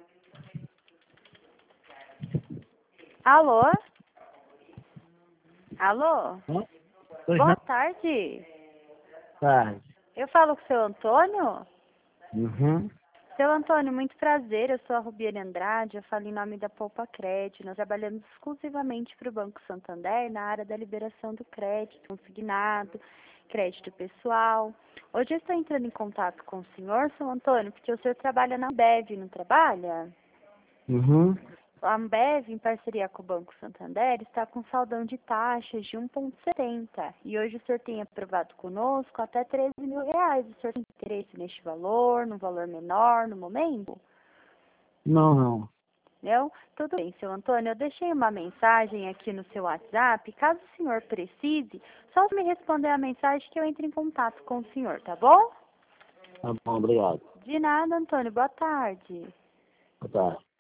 Alô? Alô? Pois Boa não. tarde. Tarde. Eu falo com o seu Antônio? Uhum. Seu Antônio, muito prazer. Eu sou a Rubiane Andrade. Eu falo em nome da Poupa Crédito. Nós trabalhamos exclusivamente para o Banco Santander na área da liberação do crédito consignado, crédito pessoal. Hoje eu estou entrando em contato com o senhor, seu Antônio, porque o senhor trabalha na Ambev, não trabalha? Uhum. A Ambev, em parceria com o Banco Santander, está com saldão de taxas de 1,70. E hoje o senhor tem aprovado conosco até R$ 13.000. O senhor tem interesse neste valor, num valor menor, no momento? Não. Não? Tudo bem, seu Antônio. Eu deixei uma mensagem aqui no seu WhatsApp. Caso o senhor precise, só me responder a mensagem que eu entre em contato com o senhor, tá bom? Tá bom, obrigado. De nada, Antônio. Boa tarde. Boa tarde.